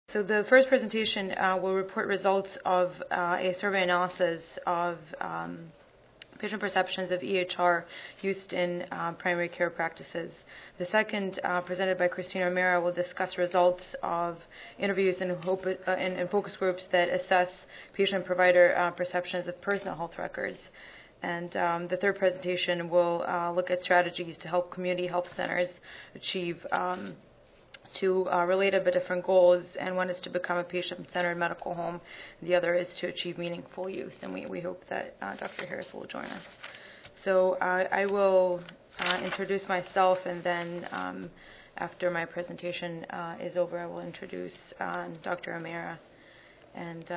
So the first presentation will report results of a survey analysis of patient perceptions of EHR used in primary care practices. The second, presented by Christina O'Meara, will discuss results of interviews in focus groups that assess patient-provider perceptions of personal health records. And the third presentation will look at strategies to help community health centers achieve two related but different goals, and one is to become a patient-centered medical home, the other is to achieve meaningful use, and we hope that Dr. Harris will join us. So I will introduce myself, and then after my presentation is over, I will introduce Dr. O'Meara, and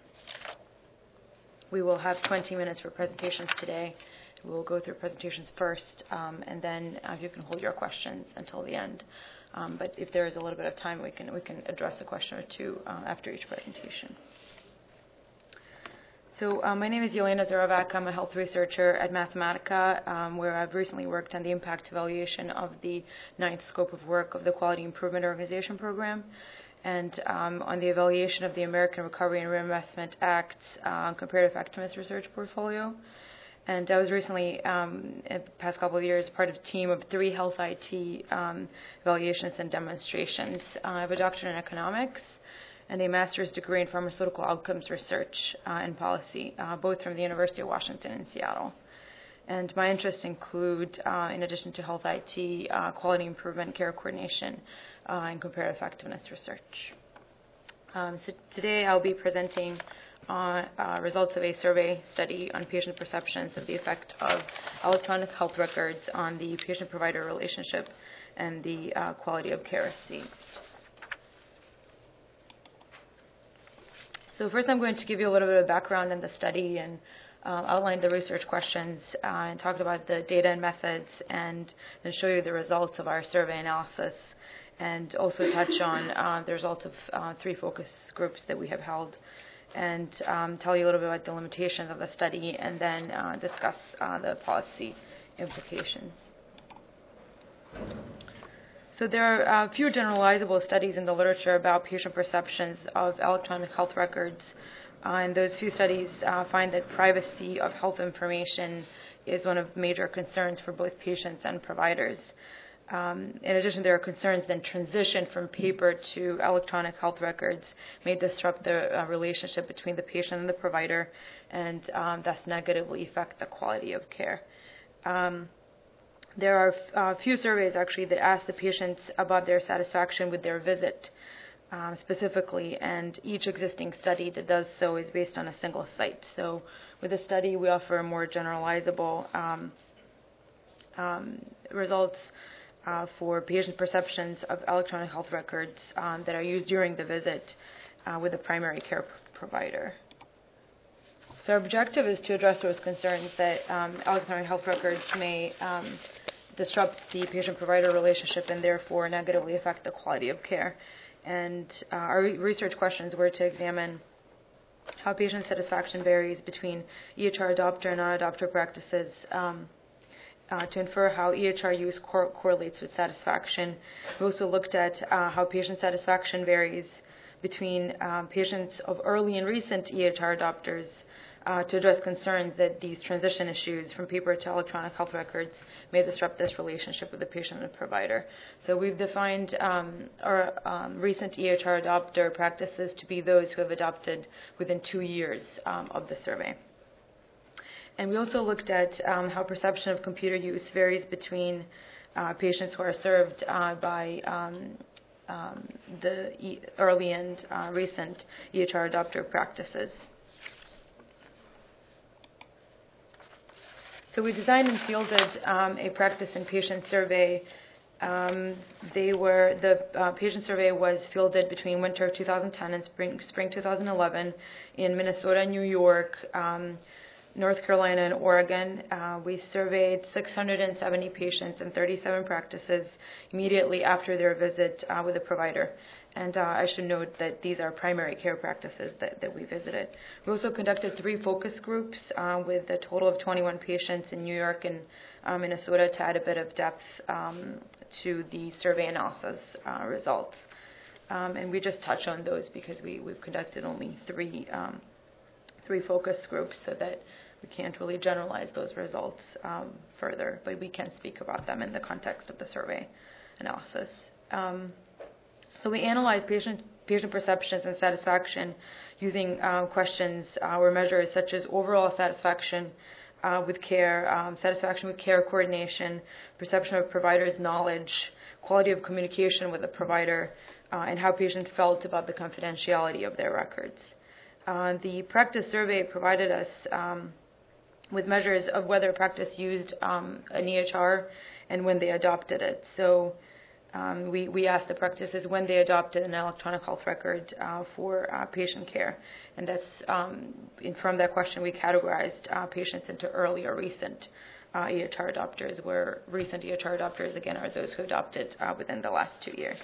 we will have 20 minutes for presentations today. We'll go through presentations first, and then you can hold your questions until the end. But if there is a little bit of time, we can address a question or two after each presentation. So my name is Yelena Zorovac. I'm a health researcher at Mathematica, where I've recently worked on the impact evaluation of the 9th scope of work of the Quality Improvement Organization program, and on the evaluation of the American Recovery and Reinvestment Act's comparative effectiveness research portfolio. And I was recently, in the past couple of years, part of a team of 3 health IT evaluations and demonstrations. I have a doctorate in economics and a master's degree in pharmaceutical outcomes research and policy, both from the University of Washington in Seattle. And my interests include, in addition to health IT, quality improvement, care coordination, and comparative effectiveness research. So today I'll be presenting results of a survey study on patient perceptions of the effect of electronic health records on the patient-provider relationship and the quality of care received. So first I'm going to give you a little bit of background in the study and outline the research questions and talk about the data and methods, and then show you the results of our survey analysis, and also touch on the results of 3 focus groups that we have held, and tell you a little bit about the limitations of the study, and then discuss the policy implications. So there are a few generalizable studies in the literature about patient perceptions of electronic health records, and those few studies find that privacy of health information is one of major concerns for both patients and providers. In addition, there are concerns that transition from paper to electronic health records may disrupt the relationship between the patient and the provider, and thus negatively affect the quality of care. There are a few surveys actually that ask the patients about their satisfaction with their visit specifically, and each existing study that does so is based on a single site. So with this study, we offer more generalizable results for patient perceptions of electronic health records that are used during the visit with a primary care provider. So our objective is to address those concerns that electronic health records may disrupt the patient-provider relationship and therefore negatively affect the quality of care. And our research questions were to examine how patient satisfaction varies between EHR adopter and non-adopter practices, to infer how EHR use correlates with satisfaction. We also looked at how patient satisfaction varies between patients of early and recent EHR adopters to address concerns that these transition issues from paper to electronic health records may disrupt this relationship with the patient and provider. So we've defined our recent EHR adopter practices to be those who have adopted within 2 years of the survey. And we also looked at how perception of computer use varies between patients who are served by the early and recent EHR adopter practices. So we designed and fielded a practice and patient survey. The patient survey was fielded between winter of 2010 and spring 2011 in Minnesota, New York, North Carolina, and Oregon. We surveyed 670 patients in 37 practices immediately after their visit with a provider. And I should note that these are primary care practices that we visited. We also conducted 3 focus groups with a total of 21 patients in New York and Minnesota to add a bit of depth to the survey analysis results. And we just touch on those because we've conducted only three focus groups, so that we can't really generalize those results further, but we can speak about them in the context of the survey analysis. So we analyzed patient perceptions and satisfaction using questions or measures such as overall satisfaction with care, satisfaction with care coordination, perception of providers' knowledge, quality of communication with the provider, and how patients felt about the confidentiality of their records. The practice survey provided us with measures of whether practice used an EHR and when they adopted it. So we asked the practices when they adopted an electronic health record for patient care. And that's from that question we categorized patients into early or recent EHR adopters, where recent EHR adopters, again, are those who adopted within the last 2 years.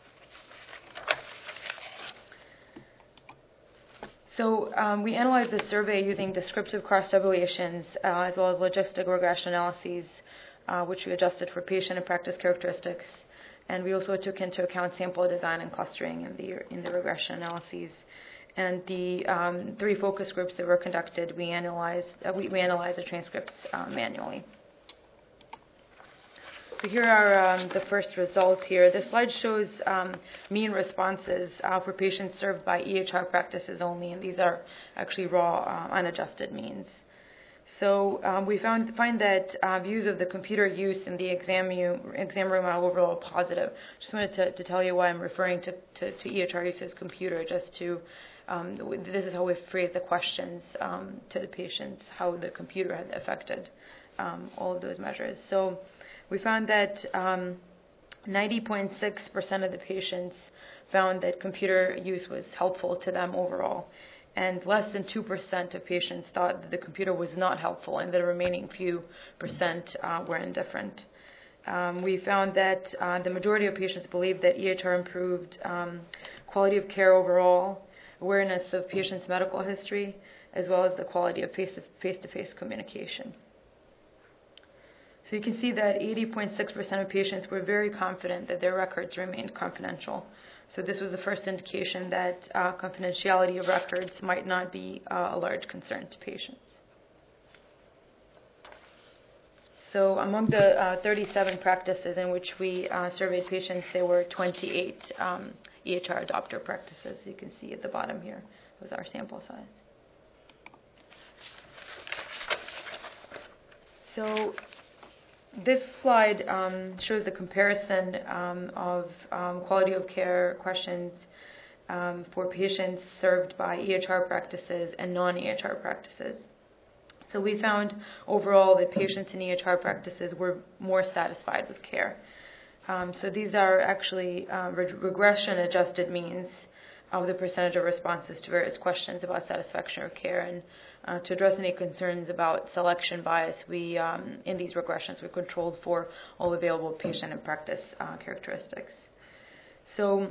So we analyzed the survey using descriptive cross-tabulations as well as logistic regression analyses, which we adjusted for patient and practice characteristics. And we also took into account sample design and clustering in the regression analyses. And the 3 focus groups that were conducted, we analyzed the transcripts manually. So here are the first results here. This slide shows mean responses for patients served by EHR practices only, and these are actually raw, unadjusted means. So we find that views of the computer use in the exam room are overall positive. Just wanted to tell you why I'm referring to EHR use as computer, just to, this is how we phrase the questions to the patients, how the computer had affected all of those measures. So we found that 90.6% of the patients found that computer use was helpful to them overall, and less than 2% of patients thought that the computer was not helpful, and the remaining few percent were indifferent. We found that the majority of patients believed that EHR improved quality of care overall, awareness of patients' medical history, as well as the quality of face-to-face communication. So you can see that 80.6% of patients were very confident that their records remained confidential. So this was the first indication that confidentiality of records might not be a large concern to patients. So among the 37 practices in which we surveyed patients, there were 28 EHR adopter practices. You can see at the bottom here was our sample size. So this slide shows the comparison of quality of care questions for patients served by EHR practices and non-EHR practices. So we found overall that patients in EHR practices were more satisfied with care. So these are actually regression adjusted means of the percentage of responses to various questions about satisfaction of care. And to address any concerns about selection bias, we in these regressions we controlled for all available patient and practice characteristics. So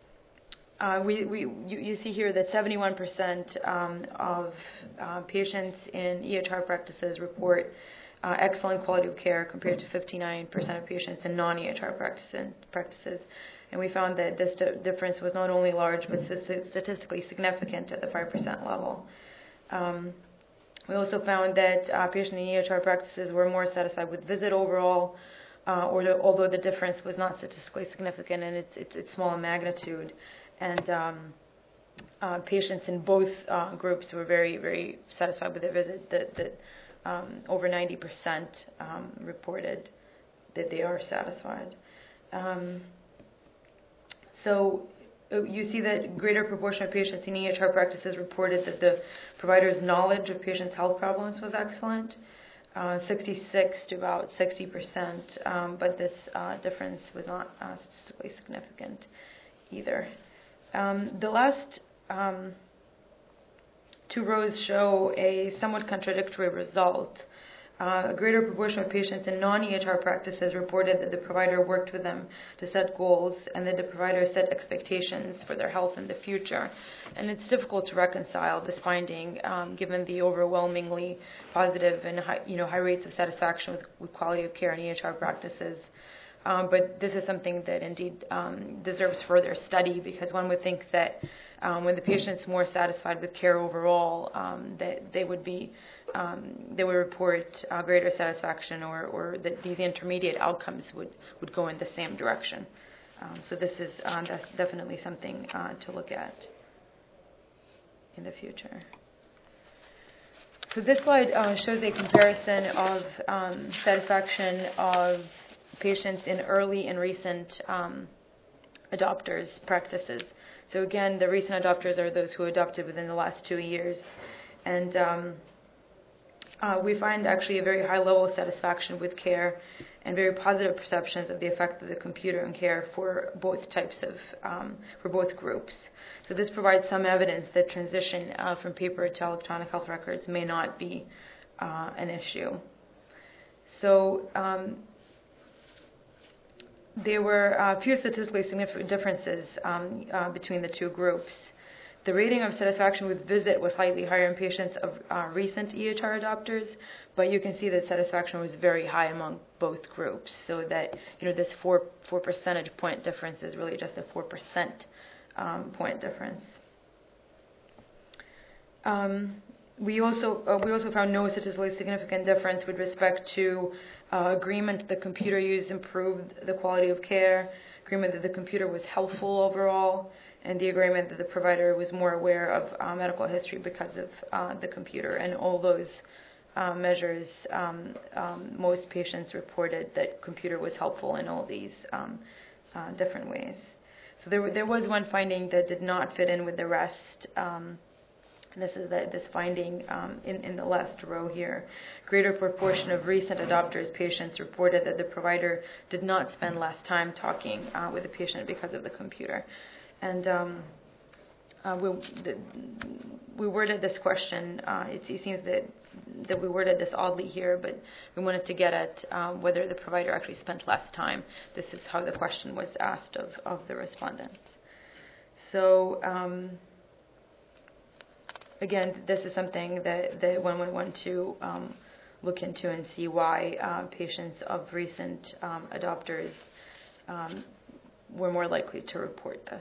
you see here that 71% of patients in EHR practices report excellent quality of care compared to 59% of patients in non-EHR practices. And we found that this difference was not only large, but statistically significant at the 5% level. We also found that patients in EHR practices were more satisfied with visit overall, although the difference was not statistically significant and it's small in magnitude. And patients in both groups were very, very satisfied with their visit. That over 90% reported that they are satisfied. So you see that greater proportion of patients in EHR practices reported that the provider's knowledge of patients' health problems was excellent, 66 to about 60%, but this difference was not statistically significant either. The last 2 rows show a somewhat contradictory result. A greater proportion of patients in non-EHR practices reported that the provider worked with them to set goals and that the provider set expectations for their health in the future. And it's difficult to reconcile this finding given the overwhelmingly positive and high rates of satisfaction with quality of care in EHR practices but this is something that indeed deserves further study, because one would think that when the patient's more satisfied with care overall, that they would report greater satisfaction, or that these intermediate outcomes would go in the same direction. So this is that's definitely something to look at in the future. So this slide shows a comparison of satisfaction of patients in early and recent adopters' practices. So again, the recent adopters are those who adopted within the last 2 years. And we find actually a very high level of satisfaction with care and very positive perceptions of the effect of the computer on care for both types of, for both groups. So this provides some evidence that transition from paper to electronic health records may not be an issue. So there were a few statistically significant differences between the two groups. The rating of satisfaction with visit was slightly higher in patients of recent EHR adopters, but you can see that satisfaction was very high among both groups. So that this 4 percentage point difference is really just a 4% point difference. We also found no statistically significant difference with respect to agreement that the computer used improved the quality of care, agreement that the computer was helpful overall, and the agreement that the provider was more aware of medical history because of the computer. And all those measures, most patients reported that computer was helpful in all these different ways. So there was one finding that did not fit in with the rest. This is this finding in the last row here. Greater proportion of recent adopters patients reported that the provider did not spend less time talking with the patient because of the computer. And we worded this question, it seems that we worded this oddly here, but we wanted to get at whether the provider actually spent less time. This is how the question was asked of the respondents. So again, this is something that one would want to look into and see why patients of recent adopters were more likely to report this.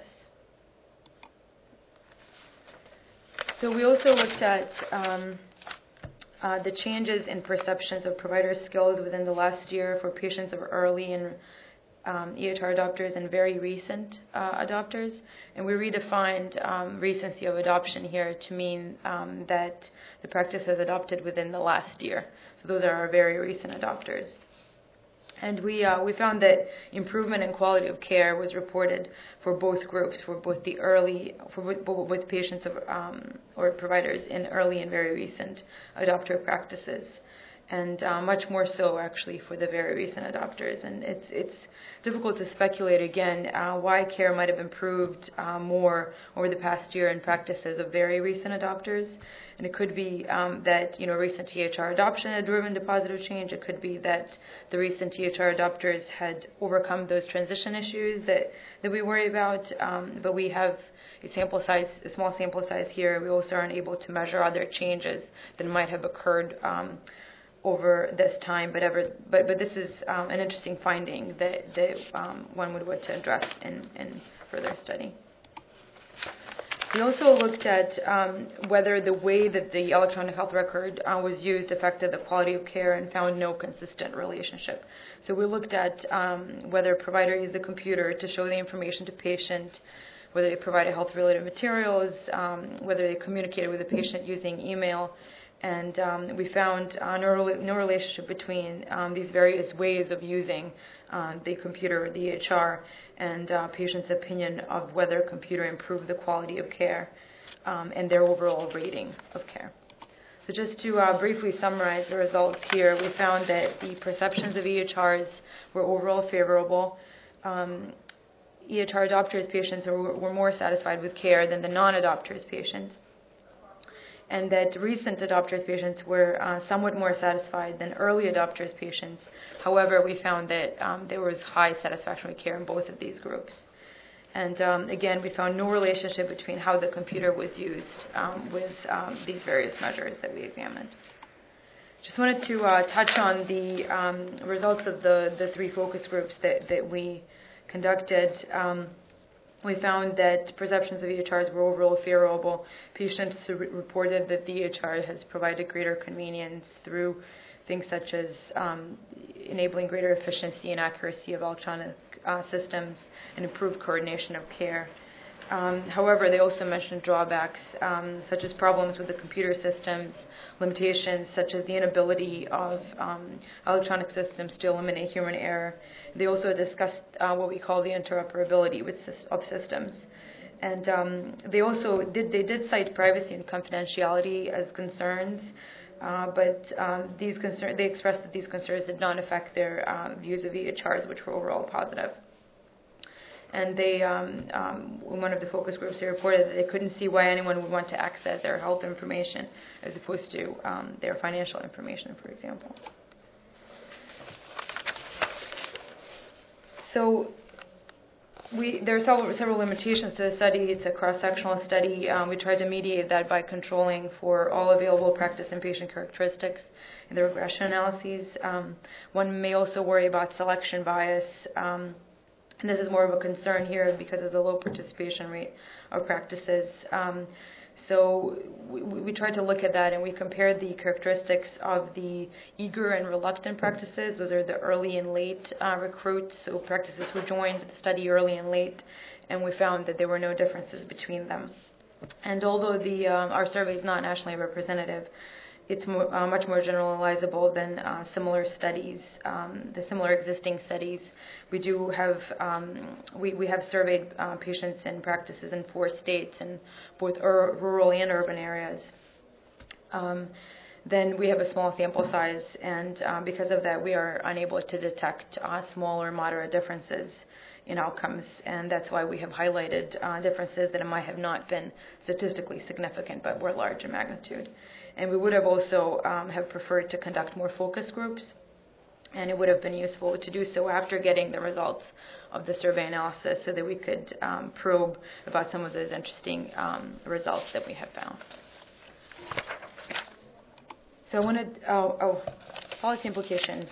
So we also looked at the changes in perceptions of provider skills within the last year for patients of early and EHR adopters and very recent adopters. And we redefined recency of adoption here to mean that the practice is adopted within the last year. So those are our very recent adopters. And we found that improvement in quality of care was reported for both groups, for both the early, with patients of, or providers in early and very recent adopter practices, and much more so actually for the very recent adopters. And it's difficult to speculate again why care might have improved more over the past year in practices of very recent adopters. And it could be that recent EHR adoption had driven to positive change. It could be that the recent EHR adopters had overcome those transition issues that we worry about. But we have a small sample size here. We also aren't able to measure other changes that might have occurred over this time. But this is an interesting finding that one would want to address in further study. We also looked at whether the way that the electronic health record was used affected the quality of care, and found no consistent relationship. So we looked at whether a provider used the computer to show the information to patient, whether they provided health-related materials, whether they communicated with the patient using email. And we found no relationship between these various ways of using the computer or the EHR and patients' opinion of whether a computer improved the quality of care and their overall rating of care. So just to briefly summarize the results here, we found that the perceptions of EHRs were overall favorable. EHR adopters patients were more satisfied with care than the non-adopters patients, and that recent adopters patients were somewhat more satisfied than early adopters patients. However, we found that there was high satisfaction with care in both of these groups. And again, we found no relationship between how the computer was used with these various measures that we examined. Just wanted to touch on the results of the three focus groups that we conducted. We found that perceptions of EHRs were overall favorable. Patients reported that the EHR has provided greater convenience through things such as enabling greater efficiency and accuracy of electronic systems and improved coordination of care. However, they also mentioned drawbacks, such as problems with the computer systems, limitations such as the inability of electronic systems to eliminate human error. They also discussed what we call the interoperability of systems. And they did cite privacy and confidentiality as concerns, but they expressed that these concerns did not affect their views of EHRs, which were overall positive. And they, in one of the focus groups, they reported that they couldn't see why anyone would want to access their health information as opposed to their financial information, for example. So there are several limitations to the study. It's a cross-sectional study. We tried to mediate that by controlling for all available practice and patient characteristics in the regression analyses. One may also worry about selection bias. And this is more of a concern here because of the low participation rate of practices. So we tried to look at that, and we compared the characteristics of the eager and reluctant practices. Those are the early and late recruits, so practices who joined the study early and late, and we found that there were no differences between them. And although our survey is not nationally representative, it's much more generalizable than similar studies, the similar existing studies. We do have we have surveyed patients and practices in 4 states in both rural and urban areas. Then we have a small sample size, and because of that, we are unable to detect small or moderate differences in outcomes, and that's why we have highlighted differences that might have not been statistically significant but were large in magnitude. And we would have also have preferred to conduct more focus groups, and it would have been useful to do so after getting the results of the survey analysis so that we could probe about some of those interesting results that we have found. So I wanted, policy implications.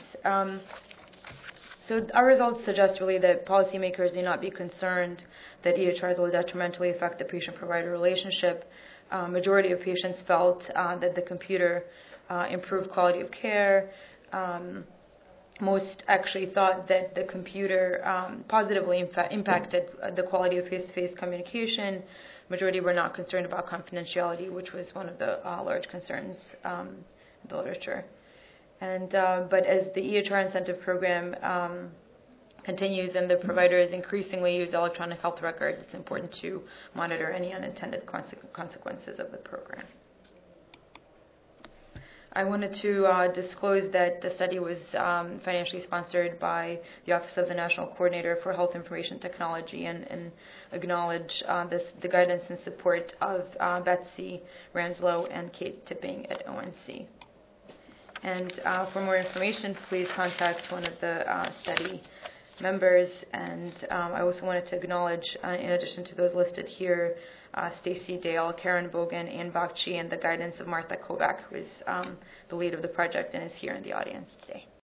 So our results suggest really that policymakers need not be concerned that EHRs will detrimentally affect the patient-provider relationship. Majority of patients felt that the computer improved quality of care. Most actually thought that the computer positively impacted the quality of face-to-face communication. Majority were not concerned about confidentiality, which was one of the large concerns in the literature. And but as the EHR incentive program continues and the providers increasingly use electronic health records, it's important to monitor any unintended consequences of the program. I wanted to disclose that the study was financially sponsored by the Office of the National Coordinator for Health Information Technology and acknowledge the guidance and support of Betsy Ranslow and Kate Tipping at ONC. And for more information, please contact one of the study members. And I also wanted to acknowledge, in addition to those listed here, Stacy Dale, Karen Bogan, Ann Bakchi, and the guidance of Martha Kovac, who is the lead of the project and is here in the audience today.